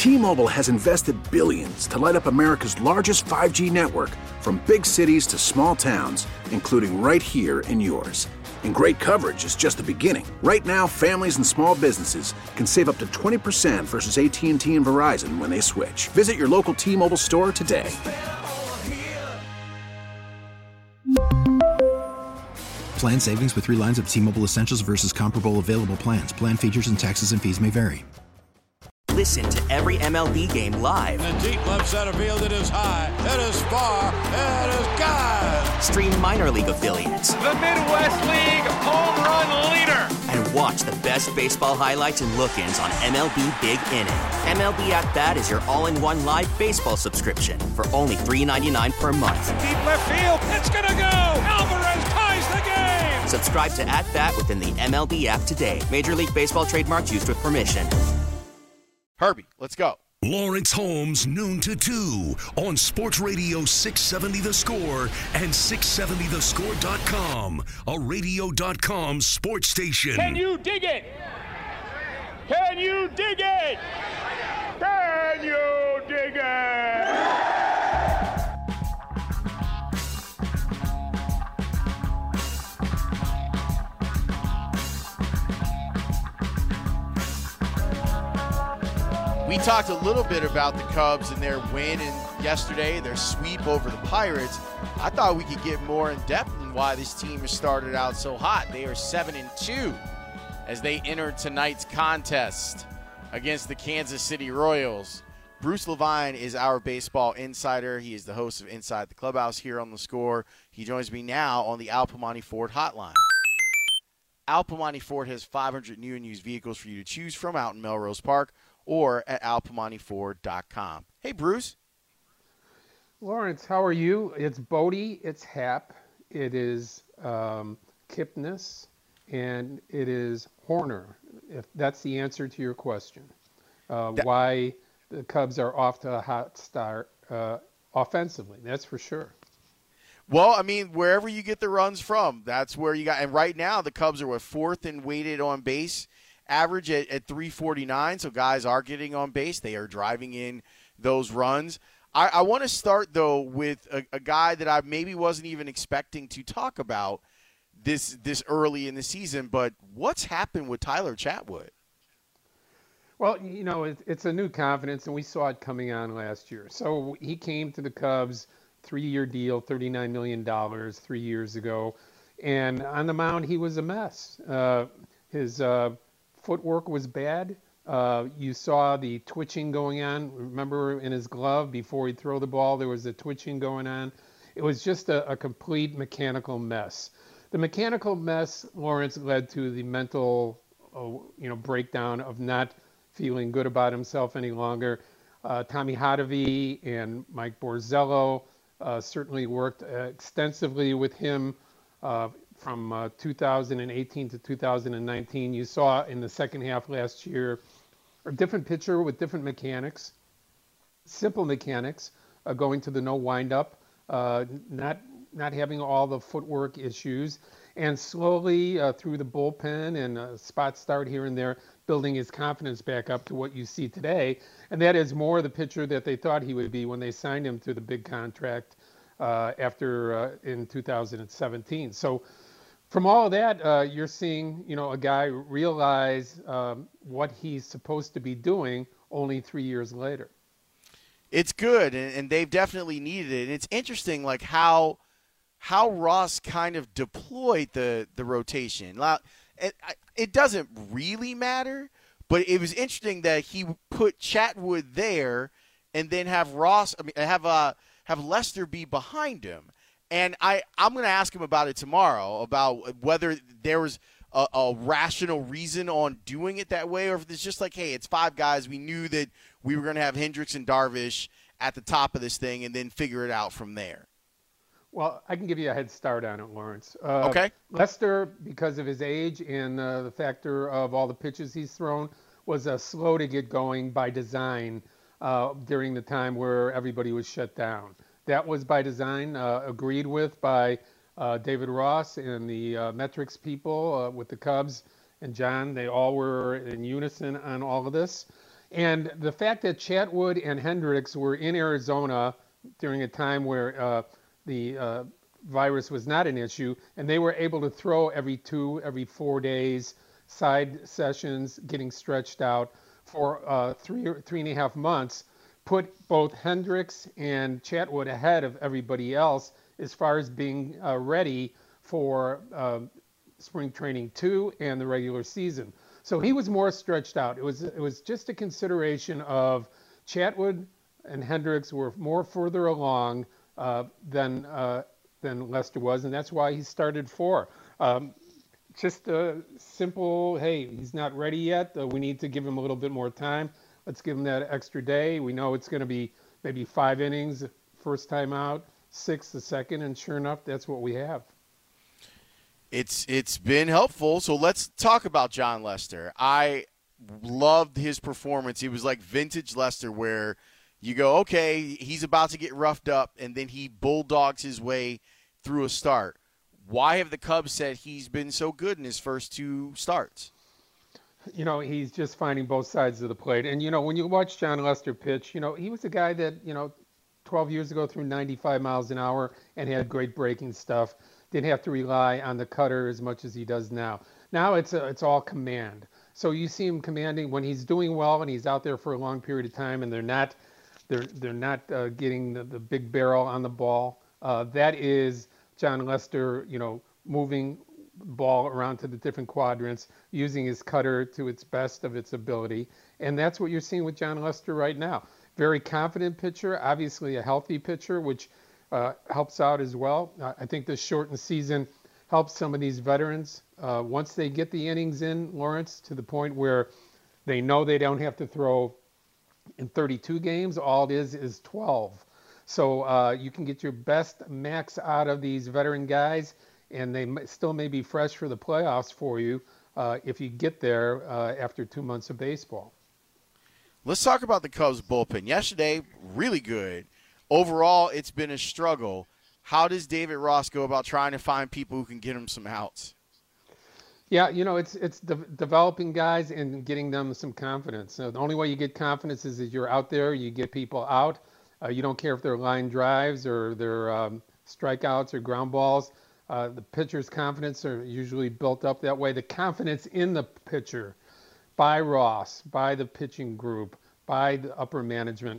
T-Mobile has invested billions to light up America's largest 5G network, from big cities to small towns, including right here in yours. And great coverage is just the beginning. Right now, families and small businesses can save up to 20% versus AT&T and Verizon when they switch. Visit your local T-Mobile store today. Plan savings with 3 lines of T-Mobile Essentials versus comparable available plans. Plan features and taxes and fees may vary. Listen to every MLB game live. In the deep left center field, it is high, it is far, it is gone. Stream minor league affiliates. The Midwest League home run leader. And watch the best baseball highlights and look-ins on MLB Big Inning. MLB At Bat is your all-in-one live baseball subscription for only $3.99 per month. Deep left field, it's gonna go. Alvarez ties the game. Subscribe to At Bat within the MLB app today. Major League Baseball trademarks used with permission. Herbie, let's go. Lawrence Holmes, noon to 2 on Sports Radio 670 The Score and 670thescore.com, a radio.com sports station. Can you dig it? Can you dig it? Can you dig it? We talked a little bit about the Cubs and their win yesterday, their sweep over the Pirates. I thought we could get more in depth in why this team has started out so hot. They are 7-2 as they enter tonight's contest against the Kansas City Royals. Bruce Levine is our baseball insider. He is the host of Inside the Clubhouse here on The Score. He joins me now on the Al Piemonte Ford hotline. Al Piemonte Ford has 500 new and used vehicles for you to choose from out in Melrose Park or at alpiemonteford.com. Hey, Bruce. Lawrence, how are you? It's Bodie, it's Hap, it is Kipnis, and it is Horner, if that's the answer to your question. Why the Cubs are off to a hot start offensively, that's for sure. Well, I mean, wherever you get the runs from, that's where you got. And right now, the Cubs are fourth in weighted on base average at 349, so guys are getting on base. They are driving in those runs. I want to start, though, with a guy that I maybe wasn't even expecting to talk about this early in the season, but what's happened with Tyler Chatwood? Well, you know, it's a new confidence, and we saw it coming on last year. So he came to the Cubs, 3-year deal, $39 million 3 years ago, and on the mound, he was a mess. His footwork was bad. You saw the twitching going on. Remember in his glove before he'd throw the ball, there was a twitching going on. It was just a complete mechanical mess. The mechanical mess, Lawrence, led to the mental breakdown of not feeling good about himself any longer. Tommy Hotovy and Mike Borzello certainly worked extensively with him from 2018 to 2019. You saw in the second half last year a different pitcher with different mechanics, simple mechanics, going to the no windup, not having all the footwork issues, and slowly through the bullpen and a spot start here and there, building his confidence back up to what you see today. And that is more the pitcher that they thought he would be when they signed him to the big contract in 2017. So from all of that, you're seeing, a guy realize what he's supposed to be doing only 3 years later. It's good, and they've definitely needed it. And it's interesting, like how Ross kind of deployed the rotation. It doesn't really matter, but it was interesting that he put Chatwood there, and then have Lester be behind him. And I'm going to ask him about it tomorrow, about whether there was a rational reason on doing it that way, or if it's just like, hey, it's 5 guys. We knew that we were going to have Hendricks and Darvish at the top of this thing and then figure it out from there. Well, I can give you a head start on it, Lawrence. Okay. Lester, because of his age and the factor of all the pitches he's thrown, was slow to get going by design during the time where everybody was shut down. That was by design, agreed with by David Ross and the metrics people with the Cubs and John. They all were in unison on all of this. And the fact that Chatwood and Hendricks were in Arizona during a time where the virus was not an issue, and they were able to throw every 4 days, side sessions, getting stretched out for 3.5 months, put both Hendricks and Chatwood ahead of everybody else as far as being ready for spring training 2 and the regular season. So he was more stretched out. It was just a consideration of Chatwood and Hendricks were more further along than Lester was, and that's why he started 4. Just a simple, hey, he's not ready yet. We need to give him a little bit more time. Let's give him that extra day. We know it's going to be maybe 5 innings first time out, 6 the second, and sure enough, that's what we have. It's been helpful. So let's talk about Jon Lester. I loved his performance. He was like vintage Lester, where you go, okay, he's about to get roughed up, and then he bulldogs his way through a start. Why have the Cubs said he's been so good in his first 2 starts? You know, he's just finding both sides of the plate. And, you know, when you watch Jon Lester pitch, you know, he was a guy that, 12 years ago threw 95 miles an hour and had great breaking stuff. Didn't have to rely on the cutter as much as he does now. Now it's all command. So you see him commanding when he's doing well and he's out there for a long period of time, and they're not getting the big barrel on the ball. That is Jon Lester, moving the ball around to the different quadrants, using his cutter to its best of its ability. And that's what you're seeing with Jon Lester right now. Very confident pitcher, obviously a healthy pitcher, which helps out as well. I think the shortened season helps some of these veterans. Once they get the innings in, Lawrence, to the point where they know they don't have to throw in 32 games, all it is 12. So you can get your best max out of these veteran guys, and they still may be fresh for the playoffs for you if you get there after 2 months of baseball. Let's talk about the Cubs bullpen. Yesterday, really good. Overall, it's been a struggle. How does David Ross go about trying to find people who can get him some outs? Yeah, it's developing guys and getting them some confidence. So the only way you get confidence is you're out there, you get people out. You don't care if they're line drives or they're strikeouts or ground balls. The pitcher's confidence are usually built up that way. The confidence in the pitcher by Ross, by the pitching group, by the upper management,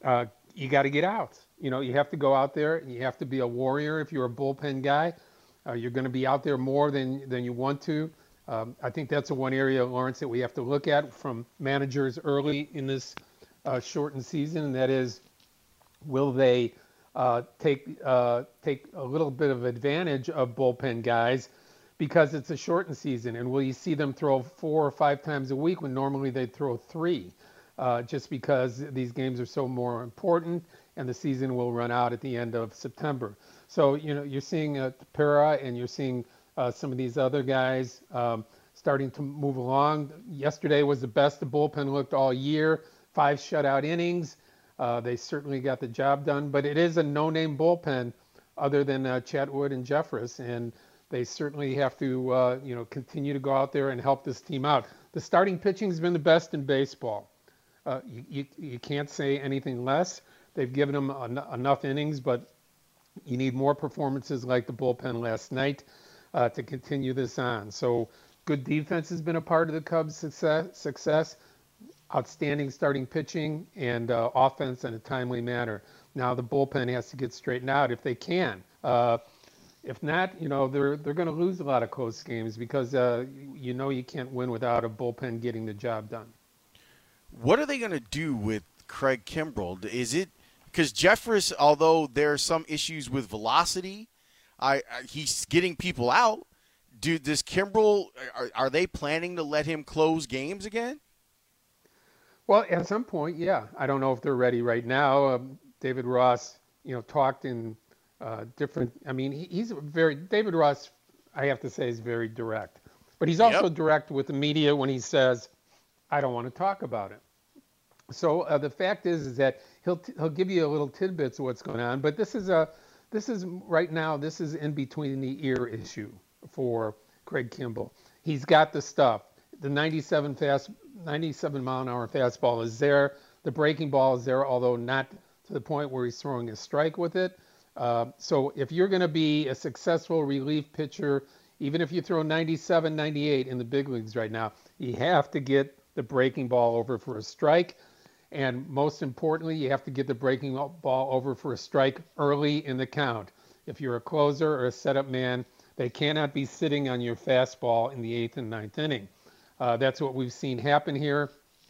you got to get out. You have to go out there and you have to be a warrior. If you're a bullpen guy, you're going to be out there more than you want to. I think that's the one area, Lawrence, that we have to look at from managers early in this shortened season, and that is, will they take a little bit of advantage of bullpen guys because it's a shortened season, and will you see them throw 4 or 5 times a week when normally they'd throw 3? Just because these games are so more important, and the season will run out at the end of September. So, you're seeing Tepera and you're seeing some of these other guys starting to move along. Yesterday was the best the bullpen looked all year, 5 shutout innings. They certainly got the job done, but it is a no-name bullpen other than Chatwood and Jeffress, and they certainly have to, continue to go out there and help this team out. The starting pitching has been the best in baseball. You can't say anything less. They've given them enough innings, but you need more performances like the bullpen last night to continue this on. So good defense has been a part of the Cubs' success. Outstanding starting pitching and offense in a timely manner. Now the bullpen has to get straightened out if they can. If not, they're going to lose a lot of close games because you can't win without a bullpen getting the job done. What are they going to do with Craig Kimbrel? Is it because Jeffress, although there are some issues with velocity, he's getting people out. Does Kimbrel, are they planning to let him close games again? Well, at some point, yeah. I don't know if they're ready right now. David Ross, talked in different. I mean, David Ross, I have to say, is very direct. But he's also direct with the media when he says, I don't want to talk about it. So the fact is that he'll give you a little tidbits of what's going on. But this is right now, this is in between the ear issue for Craig Kimbrel. He's got the stuff. The 97 97-mile-an-hour fastball is there. The breaking ball is there, although not to the point where he's throwing a strike with it. So if you're going to be a successful relief pitcher, even if you throw 97, 98 in the big leagues right now, you have to get the breaking ball over for a strike. And most importantly, you have to get the breaking ball over for a strike early in the count. If you're a closer or a setup man, they cannot be sitting on your fastball in the 8th and 9th inning. That's what we've seen happen here.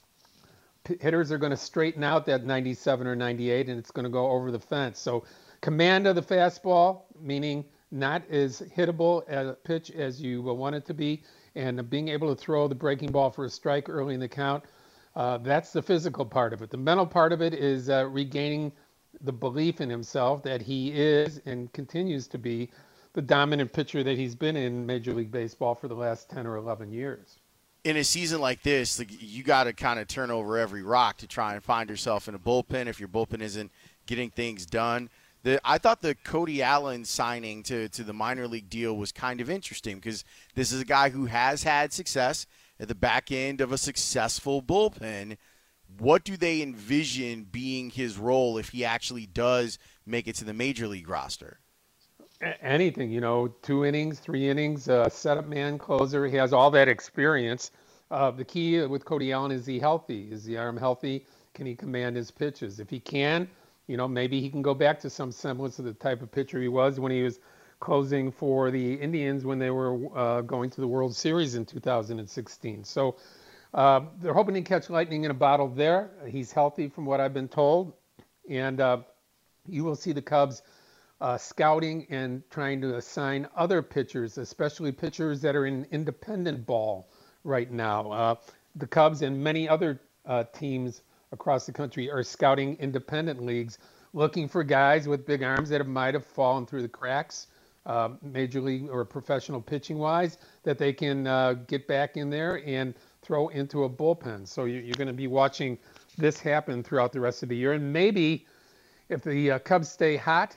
Hitters are going to straighten out that 97 or 98, and it's going to go over the fence. So command of the fastball, meaning not as hittable a pitch as you will want it to be, and being able to throw the breaking ball for a strike early in the count. That's the physical part of it. The mental part of it is regaining the belief in himself that he is and continues to be the dominant pitcher that he's been in Major League Baseball for the last 10 or 11 years. In a season like this, you got to kind of turn over every rock to try and find yourself in a bullpen if your bullpen isn't getting things done. I thought the Cody Allen signing to the minor league deal was kind of interesting because this is a guy who has had success at the back end of a successful bullpen. What do they envision being his role if he actually does make it to the major league roster? Anything, 2 innings, 3 innings, setup man, closer. He has all that experience. The key with Cody Allen is he healthy? Is the arm healthy? Can he command his pitches? If he can, maybe he can go back to some semblance of the type of pitcher he was when he was closing for the Indians when they were going to the World Series in 2016. So they're hoping to catch lightning in a bottle there. He's healthy from what I've been told. And you will see the Cubs scouting and trying to assign other pitchers, especially pitchers that are in independent ball right now. The Cubs and many other teams across the country are scouting independent leagues, looking for guys with big arms that might have fallen through the cracks, major league or professional pitching wise, that they can get back in there and throw into a bullpen. So you're going to be watching this happen throughout the rest of the year. And maybe if the Cubs stay hot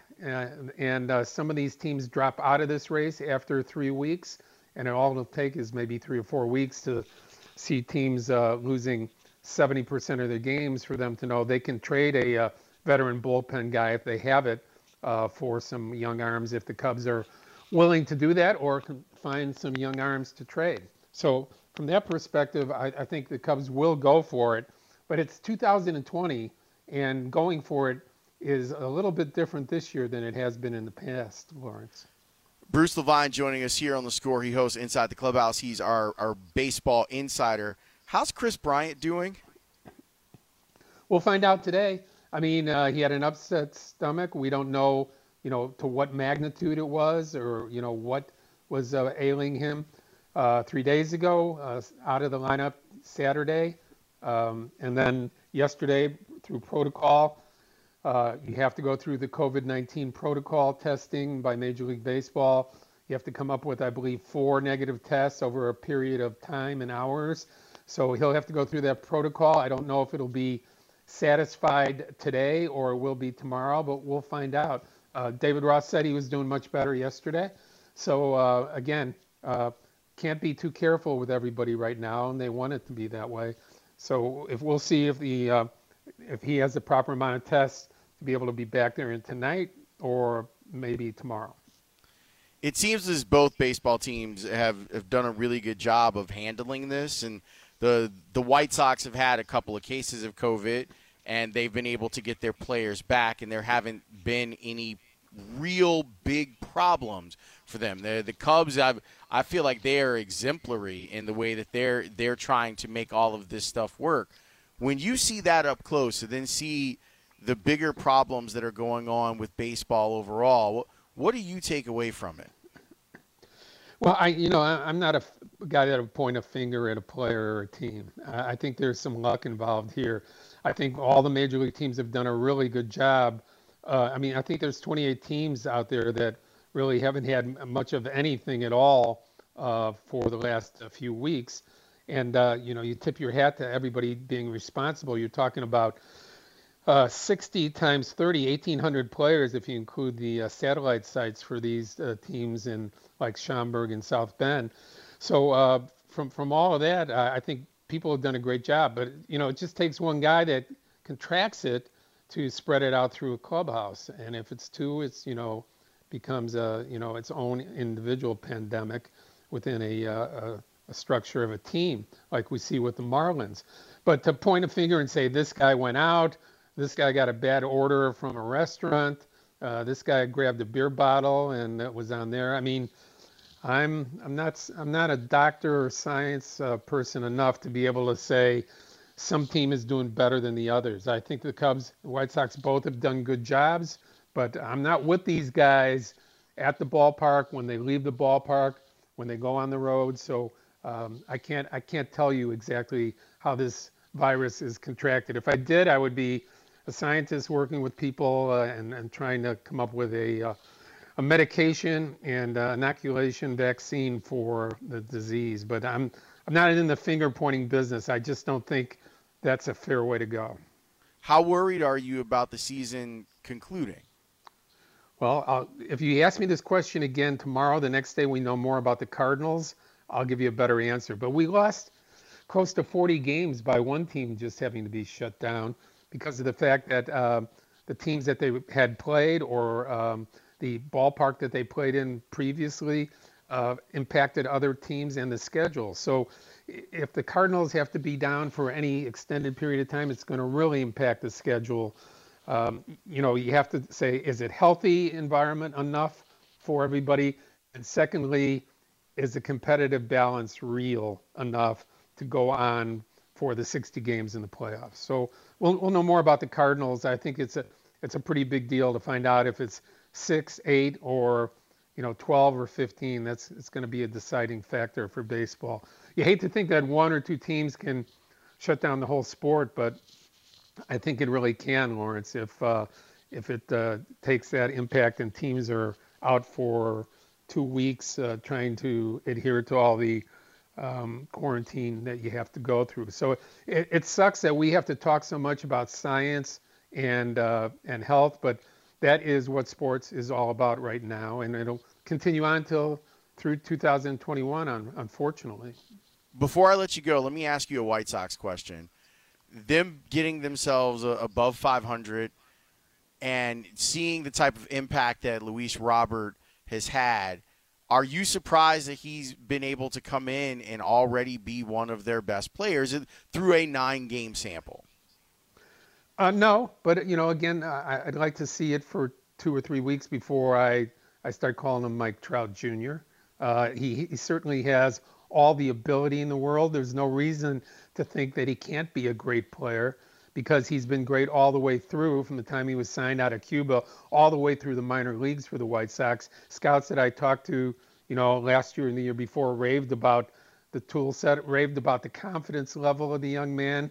and some of these teams drop out of this race after 3 weeks, and all it'll take is maybe 3 or 4 weeks to see teams losing 70% of their games for them to know they can trade a veteran bullpen guy if they have it for some young arms, if the Cubs are willing to do that, or can find some young arms to trade. So from that perspective, I think the Cubs will go for it. But it's 2020, and going for it is a little bit different this year than it has been in the past, Lawrence. Bruce Levine joining us here on The Score. He hosts Inside the Clubhouse. He's our baseball insider. How's Chris Bryant doing? We'll find out today. I mean, he had an upset stomach. We don't know, to what magnitude it was or, what was ailing him 3 days ago, out of the lineup Saturday. And then yesterday through protocol, you have to go through the COVID-19 protocol testing by Major League Baseball. You have to come up with, I believe, 4 negative tests over a period of time and hours. So he'll have to go through that protocol. I don't know if it'll be satisfied today or it will be tomorrow, but we'll find out. David Ross said he was doing much better yesterday. So again, can't be too careful with everybody right now, and they want it to be that way. So we'll see if he has the proper amount of tests to be able to be back there in tonight or maybe tomorrow. It seems as both baseball teams have done a really good job of handling this, and the White Sox have had a couple of cases of COVID, and they've been able to get their players back, and there haven't been any real big problems for them. The Cubs, I feel like they are exemplary in the way that they're trying to make all of this stuff work. When you see that up close and then see the bigger problems that are going on with baseball overall, what do you take away from it? Well, I'm not a guy that would point a finger at a player or a team. I think there's some luck involved here. I think all the major league teams have done a really good job. I think there's 28 teams out there that really haven't had much of anything at all for the last few weeks. And, you tip your hat to everybody being responsible. You're talking about 60 times 30, 1,800 players if you include the satellite sites for these teams in like Schaumburg and South Bend. So from all of that, I think people have done a great job. But, it just takes one guy that contracts it to spread it out through a clubhouse. And if it's two, it's, becomes its own individual pandemic within a structure of a team, like we see with the Marlins. But to point a finger and say, this guy went out, this guy got a bad order from a restaurant, this guy grabbed a beer bottle and it was on there. I mean, I'm not a doctor or science person enough to be able to say some team is doing better than the others. I think the Cubs, the White Sox both have done good jobs, but I'm not with these guys at the ballpark, when they leave the ballpark, when they go on the road. So I can't tell you exactly how this virus is contracted. If I did, I would be a scientist working with people and trying to come up with a medication and inoculation vaccine for the disease. But I'm not in the finger pointing business. I just don't think that's a fair way to go. How worried are you about the season concluding? Well, if you ask me this question again tomorrow, the next day we know more about the Cardinals, I'll give you a better answer. But we lost close to 40 games by one team just having to be shut down because of the fact that the teams that they had played or the ballpark that they played in previously impacted other teams and the schedule. So if the Cardinals have to be down for any extended period of time, it's going to really impact the schedule. You have to say, is it healthy environment enough for everybody? And secondly, is the competitive balance real enough to go on for the 60 games in the playoffs? So we'll know more about the Cardinals. I think it's a pretty big deal to find out if it's 6, 8, or 12 or 15. It's going to be a deciding factor for baseball. You hate to think that one or two teams can shut down the whole sport, but I think it really can, Lawrence, if it takes that impact and teams are out for 2 weeks trying to adhere to all the quarantine that you have to go through. So it sucks that we have to talk so much about science and health, but that is what sports is all about right now, and it'll continue on through 2021, unfortunately. Before I let you go, let me ask you a White Sox question. Them getting themselves above 500 and seeing the type of impact that Luis Robert has had, are you surprised that he's been able to come in and already be one of their best players through a 9-game sample? No, but again, I'd like to see it for 2 or 3 weeks before I start calling him Mike Trout Jr. He certainly has all the ability in the world. There's no reason to think that he can't be a great player because he's been great all the way through, from the time he was signed out of Cuba all the way through the minor leagues for the White Sox. Scouts that I talked to, last year and the year before raved about the tool set, raved about the confidence level of the young man.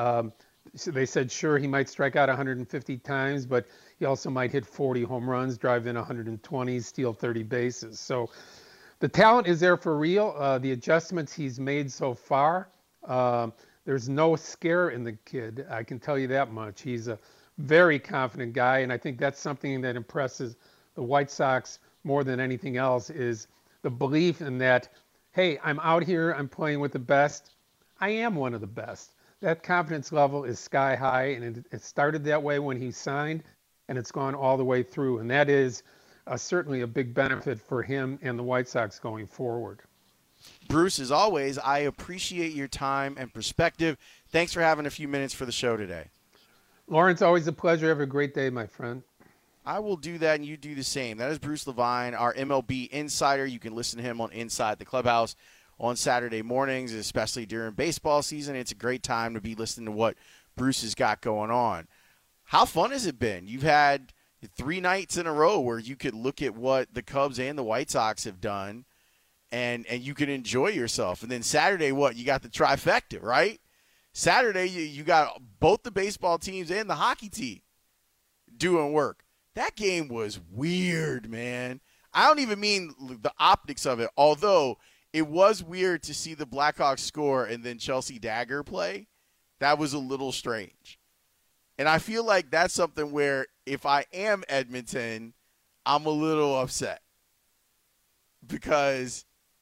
So they said, sure, he might strike out 150 times, but he also might hit 40 home runs, drive in 120, steal 30 bases. So the talent is there for real. The adjustments he's made so far, there's no scare in the kid. I can tell you that much. He's a very confident guy, and I think that's something that impresses the White Sox more than anything else, is the belief in that, hey, I'm out here, I'm playing with the best. I am one of the best. That confidence level is sky high, and it started that way when he signed, and it's gone all the way through. And that is certainly a big benefit for him and the White Sox going forward. Bruce, as always, I appreciate your time and perspective. Thanks for having a few minutes for the show today. Lawrence, always a pleasure. Have a great day, my friend. I will do that, and you do the same. That is Bruce Levine, our MLB insider. You can listen to him on Inside the Clubhouse on Saturday mornings, especially during baseball season. It's a great time to be listening to what Bruce has got going on. How fun has it been? You've had 3 nights in a row where you could look at what the Cubs and the White Sox have done, and you can enjoy yourself. And then Saturday, you got the trifecta, right? Saturday, you got both the baseball teams and the hockey team doing work. That game was weird, man. I don't even mean the optics of it, although it was weird to see the Blackhawks score and then Chelsea Dagger play. That was a little strange. And I feel like that's something where if I am Edmonton, I'm a little upset because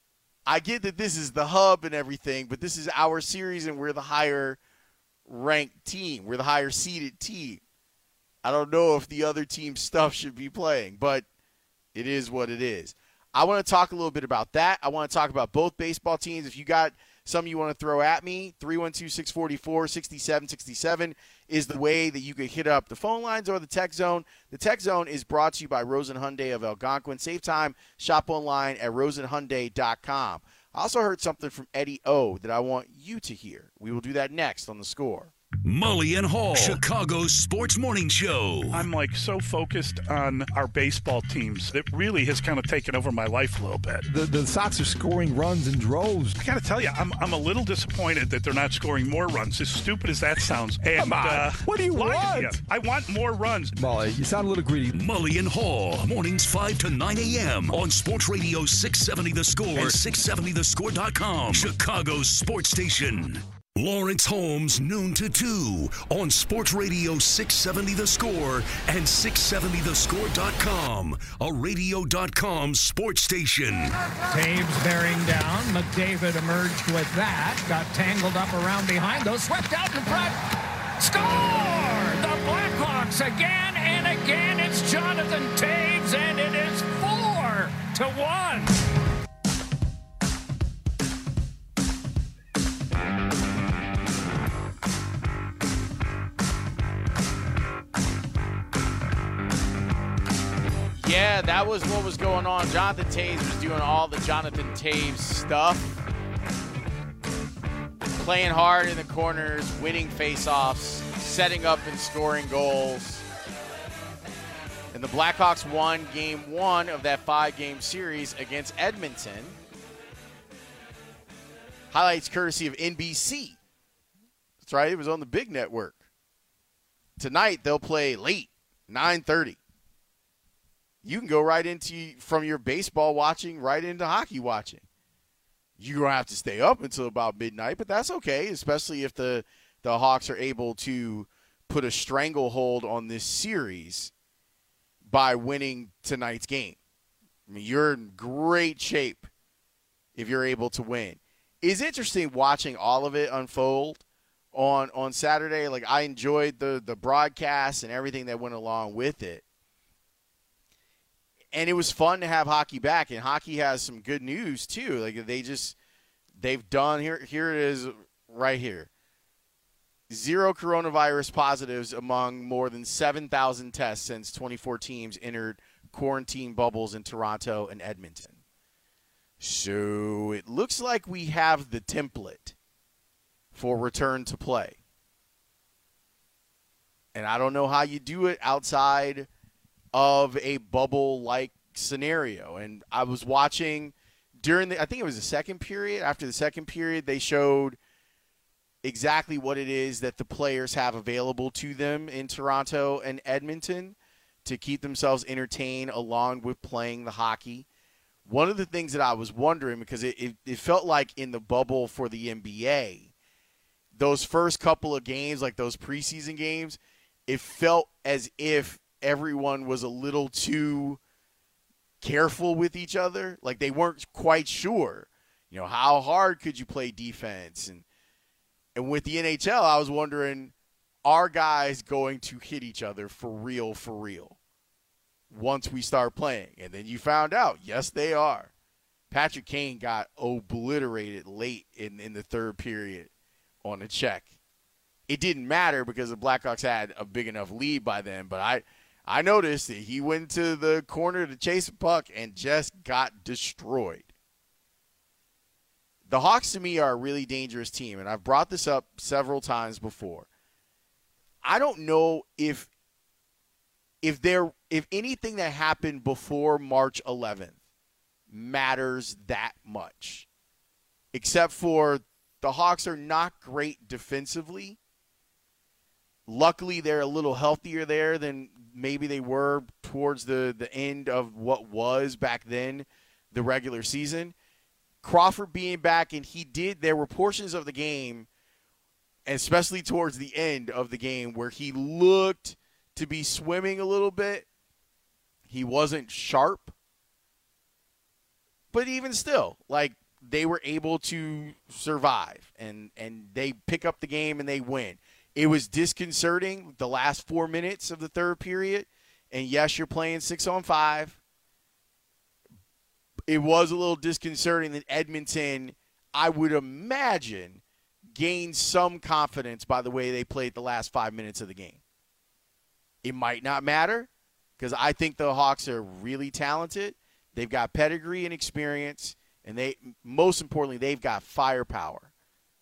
I get that this is the hub and everything, but this is our series and we're the higher ranked team. We're the higher seeded team. I don't know if the other team's stuff should be playing, but it is what it is. I want to talk a little bit about that. I want to talk about both baseball teams. If you got some you want to throw at me, 312-644-6767 is the way that you could hit up the phone lines or the text zone. The text zone is brought to you by Rosen Hyundai of Algonquin. Save time. Shop online at rosenhyundai.com. I also heard something from Eddie O that I want you to hear. We will do that next on The Score. Mully and Hall, Chicago's sports morning show. I'm so focused on our baseball teams. It really has kind of taken over my life a little bit. The Sox are scoring runs in droves. I got to tell you, I'm a little disappointed that they're not scoring more runs, as stupid as that sounds. And, Come on. What do you want? I want more runs. Mully, you sound a little greedy. Mully and Hall, mornings 5 to 9 a.m. on Sports Radio 670 The Score and 670thescore.com. Chicago's sports station. Lawrence Holmes, noon to 2 on Sports Radio 670 The Score and 670thescore.com, a radio.com sports station. Taves bearing down. McDavid emerged with that. Got tangled up around behind those. Swept out in front. Score! The Blackhawks again and again. It's Jonathan Taves, and it is 4-1. Yeah, that was what was going on. Jonathan Taves was doing all the Jonathan Taves stuff. Playing hard in the corners, winning faceoffs, setting up and scoring goals. And the Blackhawks won game 1 of that 5-game series against Edmonton. Highlights courtesy of NBC. That's right, it was on the big network. Tonight, they'll play late, 9:30. You can go right into, from your baseball watching, right into hockey watching. You're going to have to stay up until about midnight, but that's okay, especially if the Hawks are able to put a stranglehold on this series by winning tonight's game. I mean, you're in great shape if you're able to win. It's interesting watching all of it unfold on Saturday. Like, I enjoyed the broadcast and everything that went along with it. And it was fun to have hockey back, and hockey has some good news too. Like they've done here it is right here. 0 coronavirus positives among more than 7,000 tests since 24 teams entered quarantine bubbles in Toronto and Edmonton. So it looks like we have the template for return to play. And I don't know how you do it outside of a bubble-like scenario. And I was watching during I think it was the second period. After the second period, they showed exactly what it is that the players have available to them in Toronto and Edmonton to keep themselves entertained along with playing the hockey. One of the things that I was wondering, because it felt like in the bubble for the NBA, those first couple of games, like those preseason games, it felt as if everyone was a little too careful with each other. Like they weren't quite sure, how hard could you play defense? And with the NHL, I was wondering, are guys going to hit each other for real once we start playing? And then you found out, yes, they are. Patrick Kane got obliterated late in the third period on a check. It didn't matter because the Blackhawks had a big enough lead by then, but I noticed that he went to the corner to chase a puck and just got destroyed. The Hawks, to me, are a really dangerous team, and I've brought this up several times before. I don't know if anything that happened before March 11th matters that much, except for the Hawks are not great defensively. Luckily, they're a little healthier there than maybe they were towards the end of what was back then the regular season. Crawford being back, and there were portions of the game, especially towards the end of the game, where he looked to be swimming a little bit. He wasn't sharp. But even still, like, they were able to survive, and they pick up the game and they win. It was disconcerting the last 4 minutes of the third period, and yes, you're playing 6-on-5. It was a little disconcerting that Edmonton, I would imagine, gained some confidence by the way they played the last 5 minutes of the game. It might not matter because I think the Hawks are really talented. They've got pedigree and experience, and most importantly, they've got firepower.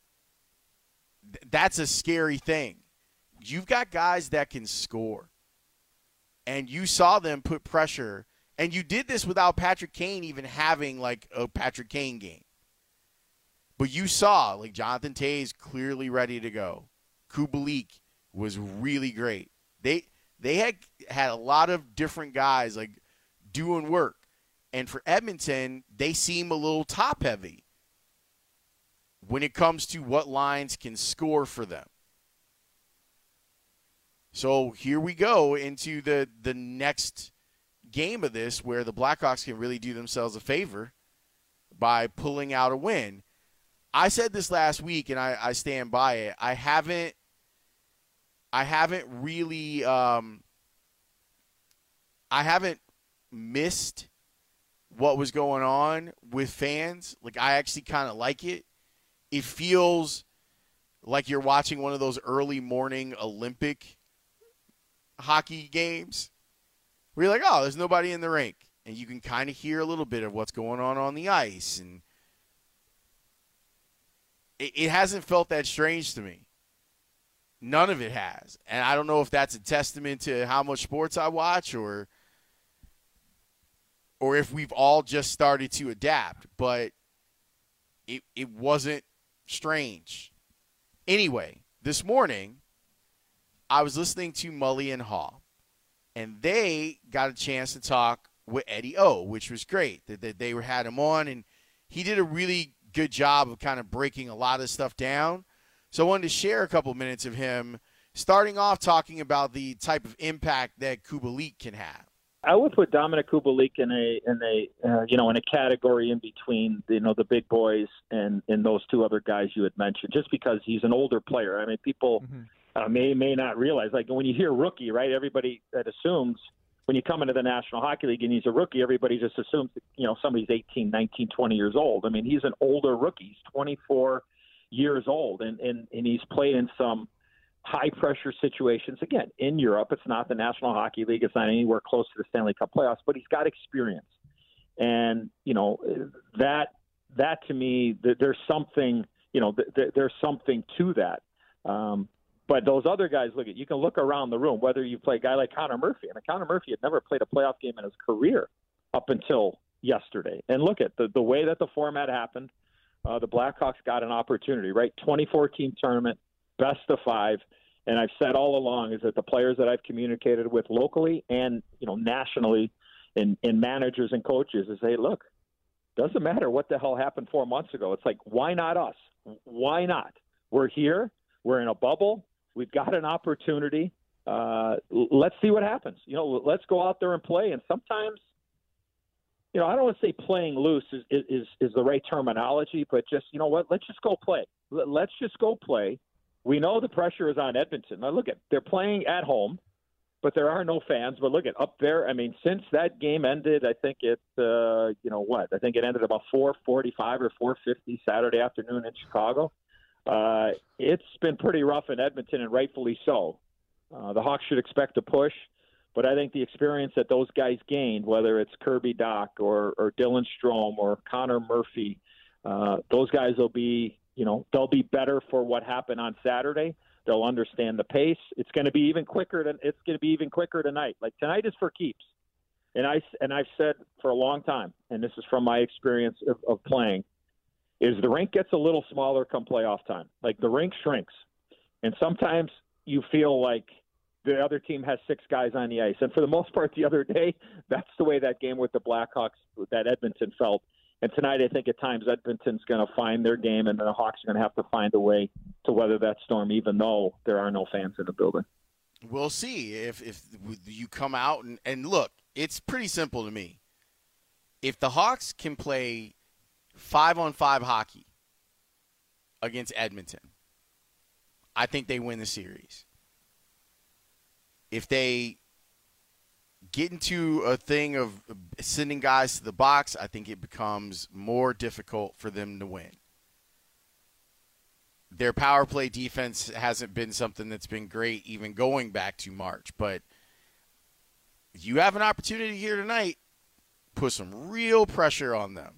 That's a scary thing. You've got guys that can score, and you saw them put pressure, and you did this without Patrick Kane even having like a Patrick Kane game. But you saw, like, Jonathan Toews clearly ready to go. Kubalik was really great. They had a lot of different guys, like, doing work. And for Edmonton, they seem a little top-heavy when it comes to what lines can score for them. So here we go into the next game of this where the Blackhawks can really do themselves a favor by pulling out a win. I said this last week, and I stand by it. I haven't really I haven't missed what was going on with fans. Like, I actually kind of like it. It feels like you're watching one of those early morning Olympic hockey games where you're like, oh, there's nobody in the rink. And you can kind of hear a little bit of what's going on the ice. And it hasn't felt that strange to me. None of it has. And I don't know if that's a testament to how much sports I watch or if we've all just started to adapt. But it wasn't strange. Anyway, this morning, I was listening to Mully and Haw, and they got a chance to talk with Eddie O, which was great. That they had him on, and he did a really good job of kind of breaking a lot of stuff down. So I wanted to share a couple minutes of him starting off talking about the type of impact that Kubalik can have. I would put Dominic Kubalik in a category in between, the big boys and those two other guys you had mentioned, just because he's an older player. I mean, people may not realize, like, when you hear rookie, right, everybody that assumes when you come into the National Hockey League and he's a rookie, everybody just assumes that, somebody's 18, 19, 20 years old. I mean, he's an older rookie. He's 24 years old, and he's played in some high-pressure situations. Again, in Europe, it's not the National Hockey League. It's not anywhere close to the Stanley Cup playoffs, but he's got experience. And, that to me, there's something, there's something to that. But those other guys, you can look around the room, whether you play a guy like Connor Murphy. And Connor Murphy had never played a playoff game in his career up until yesterday. And look at the way that the format happened. The Blackhawks got an opportunity, right? 24-team tournament, best of 5. And I've said all along is that the players that I've communicated with locally and, nationally in managers and coaches is, hey, look, doesn't matter what the hell happened 4 months ago. It's like, why not us? Why not? We're here. We're in a bubble. We've got an opportunity. Let's see what happens. Let's go out there and play. And sometimes, I don't want to say playing loose is the right terminology, but just, let's just go play. Let's just go play. We know the pressure is on Edmonton. Now, look, they're playing at home, but there are no fans. But look, up there, I mean, since that game ended, I think I think it ended about 4:45 or 4:50 Saturday afternoon in Chicago. It's been pretty rough in Edmonton, and rightfully so. The Hawks should expect a push, but I think the experience that those guys gained, whether it's Kirby Dach or Dylan Strome or Connor Murphy, those guys will be, they'll be better for what happened on Saturday. They'll understand the pace. It's going to be even quicker tonight. Like, tonight is for keeps. And I've said for a long time, and this is from my experience of playing, is the rink gets a little smaller come playoff time. Like, the rink shrinks. And sometimes you feel like the other team has 6 guys on the ice. And for the most part the other day, that's the way that game with the Blackhawks, that Edmonton felt. And tonight, I think at times Edmonton's going to find their game, and the Hawks are going to have to find a way to weather that storm, even though there are no fans in the building. We'll see if you come out and look, it's pretty simple to me. If the Hawks can play 5-on-5 hockey against Edmonton, I think they win the series. If they get into a thing of sending guys to the box, I think it becomes more difficult for them to win. Their power play defense hasn't been something that's been great even going back to March. But you have an opportunity here tonight, put some real pressure on them.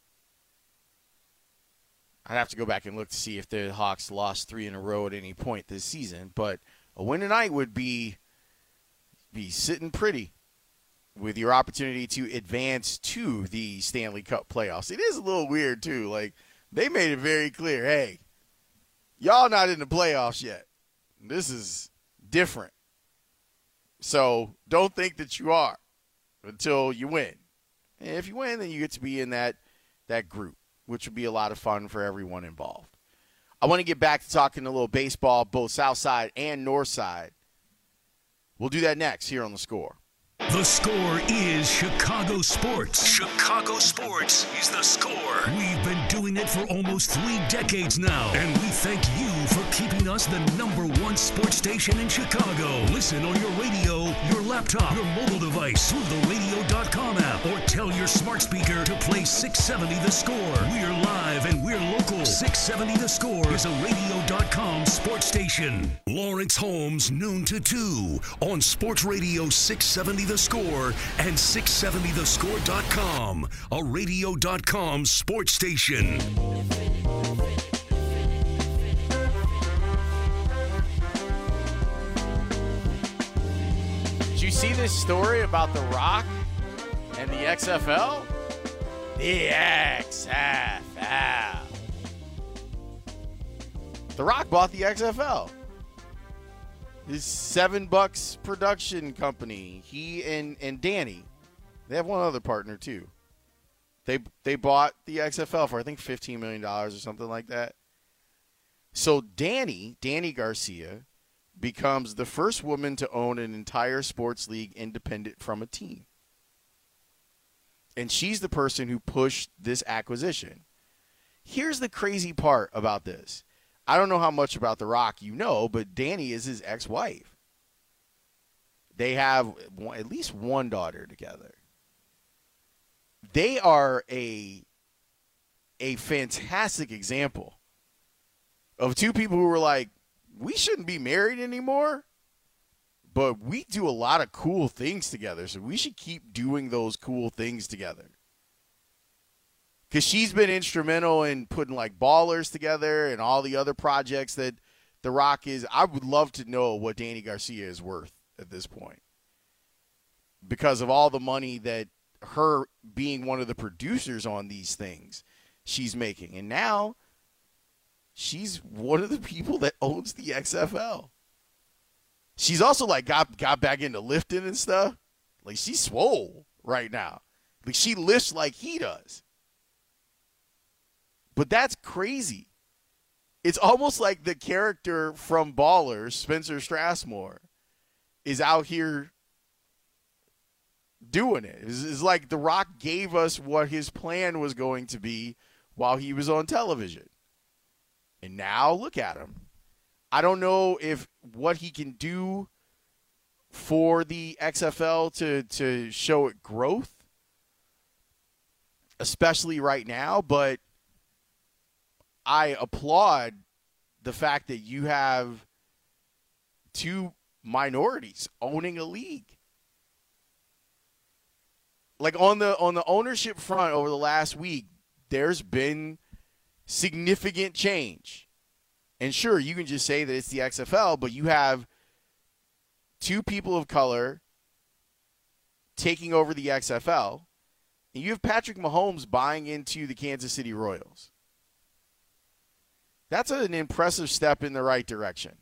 I'd have to go back and look to see if the Hawks lost 3 in a row at any point this season. But a win tonight would be sitting pretty with your opportunity to advance to the Stanley Cup playoffs. It is a little weird, too. Like, they made it very clear, hey, y'all not in the playoffs yet. This is different. So don't think that you are until you win. And if you win, then you get to be in that group, which would be a lot of fun for everyone involved. I want to get back to talking a little baseball, both South Side and North Side. We'll do that next here on The Score. The Score is Chicago sports. Chicago sports is The Score. We've been doing it for almost 3 decades now, and we thank you for keeping us the #1 sports station in Chicago. Listen on your radio, your laptop, your mobile device, through the radio.com app, or tell your smart speaker to play 670 The Score. We're live and we're local. 670 The Score is a radio.com sports station. Lawrence Holmes, noon to 2 on Sports Radio 670 The Score and 670thescore.com, a radio.com sports station. Did you see this story about The Rock and the XFL? The XFL. The Rock bought the XFL. His $7 production company. He and Danny, they have one other partner too. They bought the XFL for I think $15 million or something like that. So Danny Garcia becomes the first woman to own an entire sports league independent from a team. And she's the person who pushed this acquisition. Here's the crazy part about this. I don't know how much about The Rock you know, but Danny is his ex-wife. They have at least one daughter together. They are a fantastic example of two people who were like, we shouldn't be married anymore, but we do a lot of cool things together, so we should keep doing those cool things together. Because she's been instrumental in putting, like, Ballers together and all the other projects that The Rock is. I would love to know what Danny Garcia is worth at this point because of all the money that her being one of the producers on these things she's making. And now she's one of the people that owns the XFL. She's also, like, got back into lifting and stuff. Like, she's swole right now. Like, she lifts like he does. But that's crazy. It's almost like the character from Ballers, Spencer Strassmore, is out here doing it. It's like The Rock gave us what his plan was going to be while he was on television. And now look at him. I don't know if what he can do for the XFL to show it growth, especially right now, but I applaud the fact that you have two minorities owning a league. Like on the ownership front over the last week, there's been significant change. And sure, you can just say that it's the XFL, but you have two people of color taking over the XFL, and you have Patrick Mahomes buying into the Kansas City Royals. That's an impressive step in the right direction.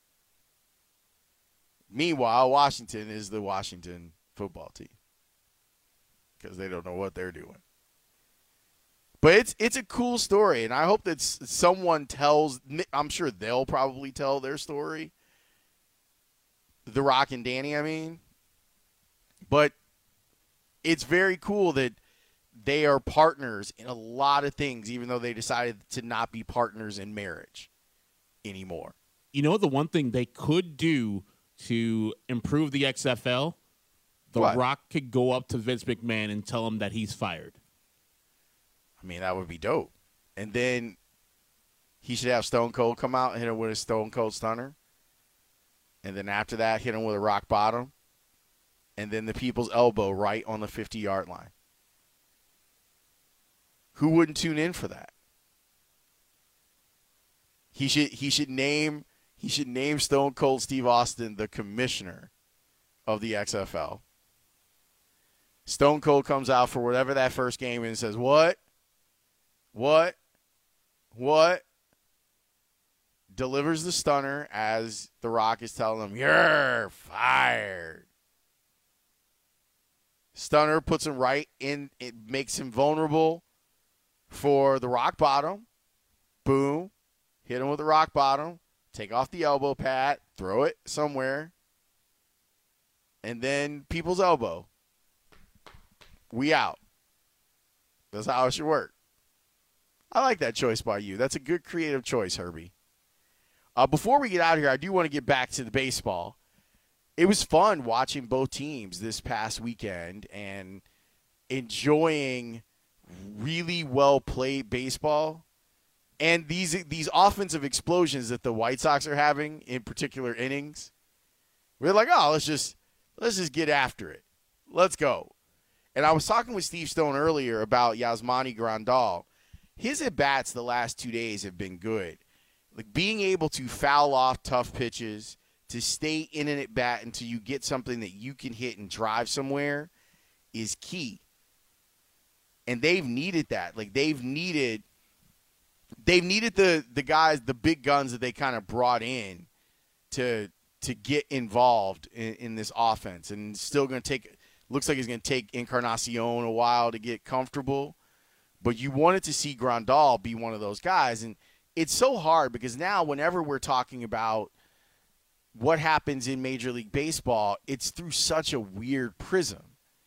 Meanwhile, Washington is the Washington football team because they don't know what they're doing. But it's a cool story, and I hope that someone tells – I'm sure they'll probably tell their story. The Rock and Danny, I mean. But it's very cool that they are partners in a lot of things, even though they decided to not be partners in marriage anymore. You know, the one thing they could do to improve the XFL, The Rock could go up to Vince McMahon and tell him that he's fired. I mean, that would be dope. And then he should have Stone Cold come out and hit him with a Stone Cold Stunner. And then after that, hit him with a rock bottom. And then the people's elbow right on the 50-yard line. Who wouldn't tune in for that? He should name Stone Cold Steve Austin the commissioner of the XFL. Stone Cold comes out for whatever that first game and says, What? Delivers the stunner as The Rock is telling him, you're fired. Stunner puts him right in. It makes him vulnerable for the rock bottom. Boom. Hit him with the rock bottom. Take off the elbow pad. Throw it somewhere. And then people's elbow. We out. That's how it should work. I like that choice by you. That's a good creative choice, Herbie. Before we get out of here, I do want to get back to the baseball. It was fun watching both teams this past weekend and enjoying really well-played baseball. And these offensive explosions that the White Sox are having in particular innings, we're like, oh, let's just get after it. Let's go. And I was talking with Steve Stone earlier about Yasmani Grandal. His at-bats the last 2 days have been good. Like being able to foul off tough pitches, to stay in an at-bat until you get something that you can hit and drive somewhere is key. And they've needed that. Like they've needed the guys, the big guns that they kind of brought in to get involved in this offense. And it's still going to take – looks like it's going to take Encarnacion a while to get comfortable. But you wanted to see Grandal be one of those guys. And it's so hard because now whenever we're talking about what happens in Major League Baseball, it's through such a weird prism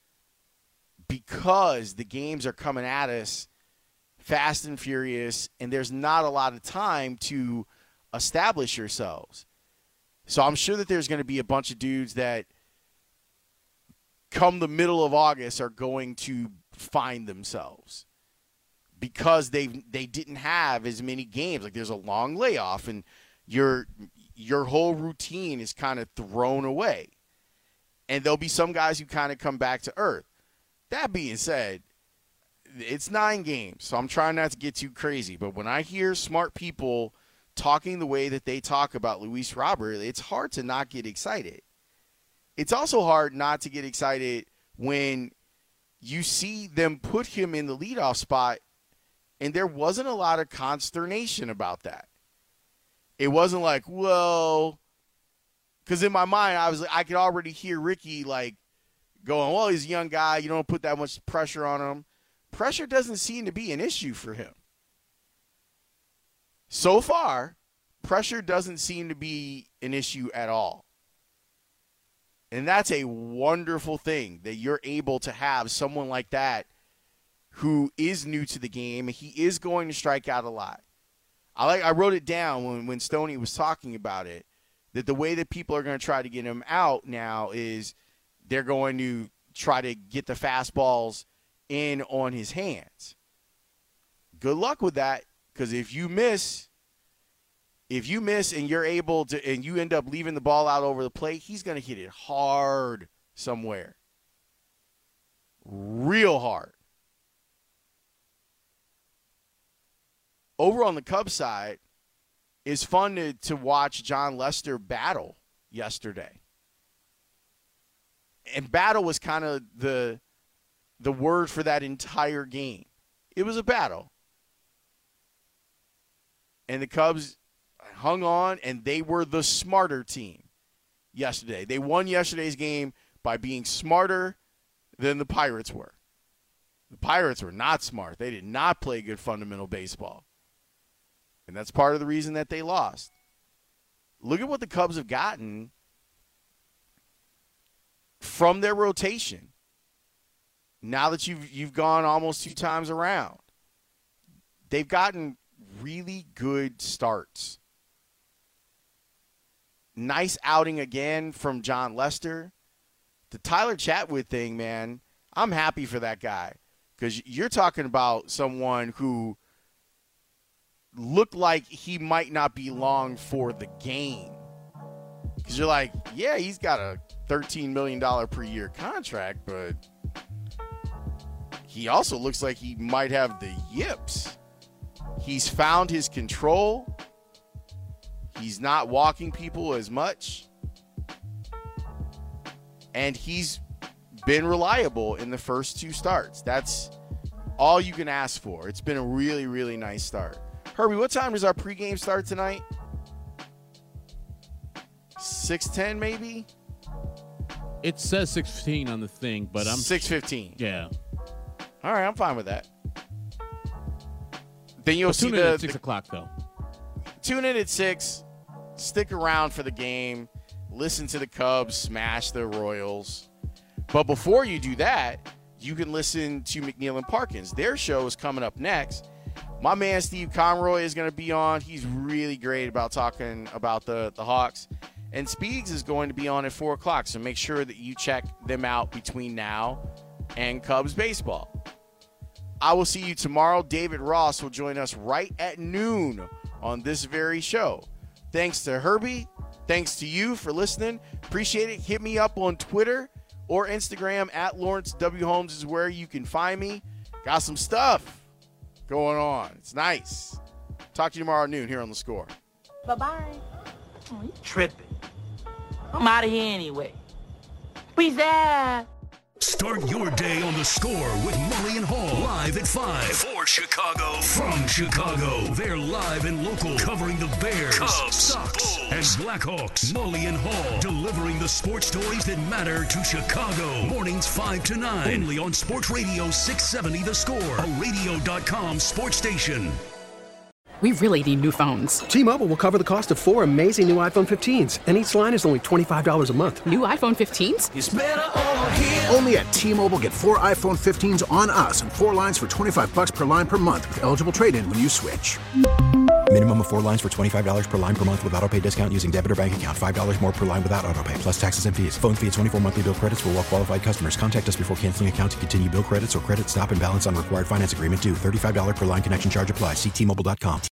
because the games are coming at us fast and furious, and there's not a lot of time to establish yourselves. So I'm sure that there's going to be a bunch of dudes that come the middle of August are going to find themselves because they didn't have as many games. Like there's a long layoff, and your whole routine is kind of thrown away. And there'll be some guys who kind of come back to earth. That being said, it's 9 games, so I'm trying not to get too crazy. But when I hear smart people talking the way that they talk about Luis Robert, it's hard to not get excited. It's also hard not to get excited when you see them put him in the leadoff spot, and there wasn't a lot of consternation about that. It wasn't like, well, because in my mind, I could already hear Ricky like going, well, he's a young guy. You don't put that much pressure on him. Pressure doesn't seem to be an issue for him. So far, pressure doesn't seem to be an issue at all. And that's a wonderful thing that you're able to have someone like that who is new to the game. He is going to strike out a lot. I wrote it down when Stoney was talking about it, that the way that people are going to try to get him out now is they're going to try to get the fastballs in on his hands. Good luck with that, because if you miss and you're able to, and you end up leaving the ball out over the plate, he's going to hit it hard somewhere. Real hard. Over on the Cubs side, it's fun to watch John Lester battle yesterday. And battle was kind of the word for that entire game. It was a battle. And the Cubs hung on, and they were the smarter team yesterday. They won yesterday's game by being smarter than the Pirates were. The Pirates were not smart. They did not play good fundamental baseball. And that's part of the reason that they lost. Look at what the Cubs have gotten from their rotation. now that you've gone almost 2 times around, they've gotten really good starts. Nice outing again from John Lester. The Tyler Chatwood thing, man, I'm happy for that guy because you're talking about someone who looked like he might not be long for the game. Because you're like, yeah, he's got a $13 million per year contract, but he also looks like he might have the yips. He's found his control. He's not walking people as much. And he's been reliable in the first 2 starts. That's all you can ask for. It's been a really, really nice start. Herbie, what time does our pregame start tonight? 6:10 maybe? It says 6:15 on the thing, but I'm 6:15. Yeah. All right, I'm fine with that. Then you'll see tune in at 6 o'clock though. Tune in at 6. Stick around for the game. Listen to the Cubs smash the Royals. But before you do that, you can listen to McNeil and Parkins. Their show is coming up next. My man Steve Conroy is going to be on. He's really great about talking about the Hawks. And Speegs is going to be on at 4 o'clock, so make sure that you check them out between now and Cubs baseball. I will see you tomorrow. David Ross will join us right at noon on this very show. Thanks to Herbie. Thanks to you for listening. Appreciate it. Hit me up on Twitter or Instagram at Lawrence W. Holmes is where you can find me. Got some stuff going on. It's nice. Talk to you tomorrow at noon here on The Score. Bye-bye. Oh, you tripping. I'm out of here anyway. Peace out. Start your day on The Score with Mully and Hall. Live at 5 for Chicago. From Chicago. They're live and local. Covering the Bears, Cubs, Sox, and Blackhawks. Mully and Hall. Delivering the sports stories that matter to Chicago. Mornings 5 to 9. Only on Sports Radio 670 The Score. A radio.com sports station. We really need new phones. T-Mobile will cover the cost of 4 amazing new iPhone 15s, and each line is only $25 a month. New iPhone 15s? It's better over here. Only at T-Mobile, get 4 iPhone 15s on us and 4 lines for $25 per line per month with eligible trade-in when you switch. Minimum of 4 lines for $25 per line per month with autopay discount using debit or bank account. $5 more per line without autopay, plus taxes and fees. Phone fee at 24 monthly bill credits for well-qualified customers. Contact us before canceling account to continue bill credits or credit stop and balance on required finance agreement due. $35 per line connection charge applies. See T-Mobile.com.